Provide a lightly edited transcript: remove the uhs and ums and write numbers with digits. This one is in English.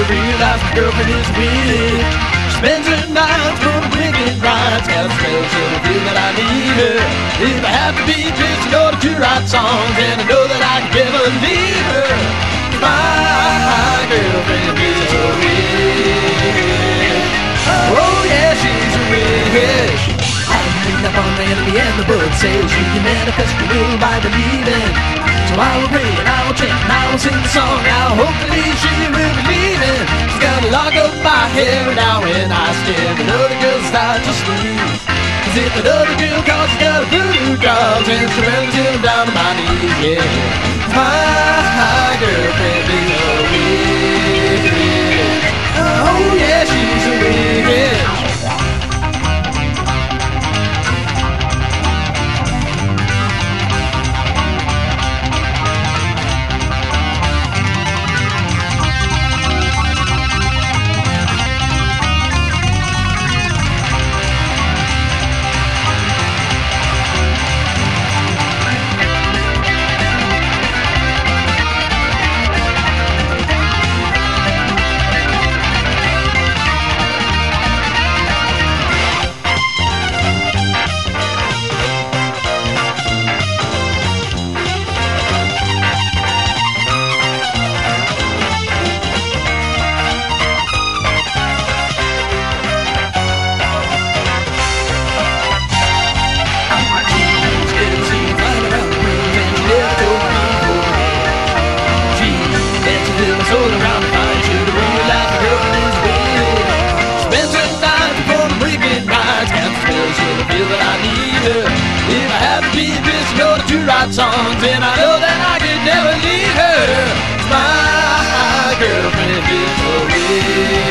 to realize my girlfriend is a witch. She spends her nights on wicked rides, got a spell so I feel that I need her. If I have to be just in order to write songs, and I know that I can never leave her. My girlfriend is a witch. Oh yeah, she's a witch. I read up on the enemy and the book says you can manifest your will by believing. So I will pray and I will chant and I will sing the song. Now hopefully she will believe it. She's gonna lock up my hair now when I stare. Another girl start to squeeze. Cause if another girl calls, she's got a voodoo dolls and she runs till I'm down to my knees. Yeah, my girlfriend is a witch. Oh yeah, she's a witch. If I have to be just in order to write songs, and I know that I could never leave her. My girlfriend is a witch.